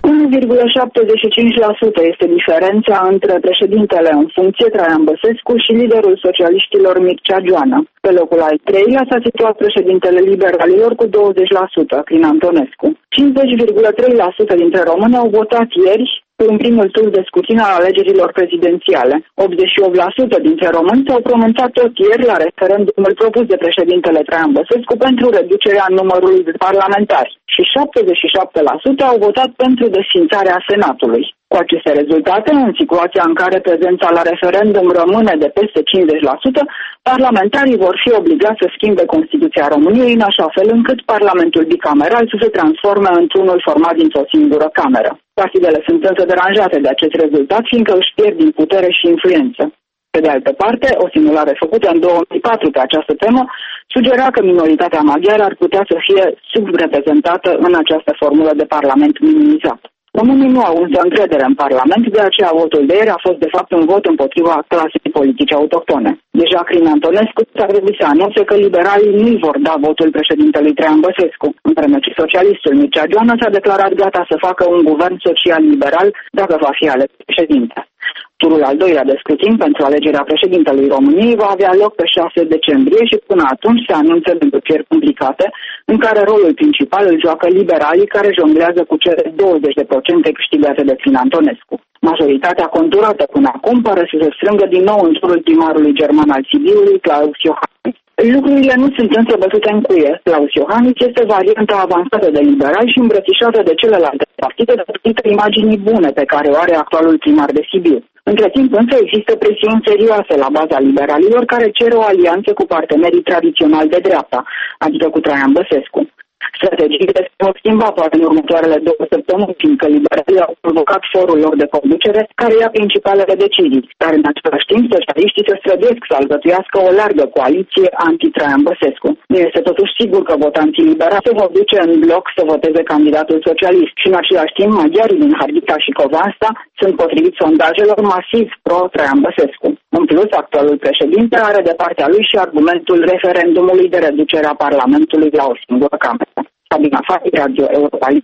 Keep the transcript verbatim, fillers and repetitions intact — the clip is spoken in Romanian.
unu virgulă șaptezeci și cinci la sută este diferența între președintele în funcție, Traian Băsescu, și liderul socialiștilor, Mircea Joană. Pe locul al treilea s-a situat președintele liberalilor cu douăzeci la sută, Crin Antonescu. cincizeci virgulă trei la sută dintre români au votat ieri în primul tur de scrutin al alegerilor prezidențiale. optzeci și opt la sută dintre români s-au pronunțat tot ieri la referendumul propus de președintele Traian Băsescu pentru reducerea numărului de parlamentari și șaptezeci și șapte la sută au votat pentru desființarea Senatului. Cu aceste rezultate, în situația în care prezența la referendum rămâne de peste cincizeci la sută, parlamentarii vor fi obligați să schimbe Constituția României în așa fel încât Parlamentul bicameral să se transforme într-unul format dintr-o singură cameră. Partidele sunt însă deranjate de acest rezultat, fiindcă își pierd din putere și influență. Pe de altă parte, o simulare făcută în două mii patru pe această temă sugera că minoritatea maghiară ar putea să fie subreprezentată în această formulă de parlament minimizat. Românii nu au însă încredere în Parlament, de aceea votul de ieri a fost de fapt un vot împotriva clasei politice autohtone. Deja Crin Antonescu s-a trebuit să anunțe că liberalii nu-i vor da votul președintelui Traian Băsescu, în vreme ce socialistul Mircea Joană s-a declarat gata să facă un guvern social-liberal dacă va fi ales președinte. Turul al doilea de scrutin pentru alegerea președintelui României va avea loc pe șase decembrie și până atunci se anunță negocieri complicate, în care rolul principal îl joacă liberalii care jonglează cu cele douăzeci de procente câștigate de Crin Antonescu. Majoritatea conturată până acum pare să se strângă din nou în jurul primarului german al Sibiului, Klaus Iohannis. Lucrurile nu sunt însă bătute în cuie. Klaus Iohannis este varianta avansată de liberali și îmbrățișată de celelalte partide datorită imaginii bune pe care o are actualul primar de Sibiu. Între timp însă există presiuni serioase la baza liberalilor care cer o alianță cu partenerii tradiționali de dreapta, adică cu Traian Băsescu. Strategiile se vor schimba poate în următoarele două săptămâni, fiindcă liberalii au provocat forul lor de conducere care ia principalele decizii, dar în același timp socialiștii se străduiesc să alcătuiască o largă coaliție anti-Traian Băsescu. Nu este totuși sigur că votanții liberali se vor duce în bloc să voteze candidatul socialist și în același timp maghiarii din Harghita și Covasna sunt, potrivit sondajelor, masiv pro-Traian Băsescu. În plus, actualul președinte are de partea lui și argumentul referendumului de reducere a Parlamentului la o singură cameră. Sabina Fati, Radio Europa.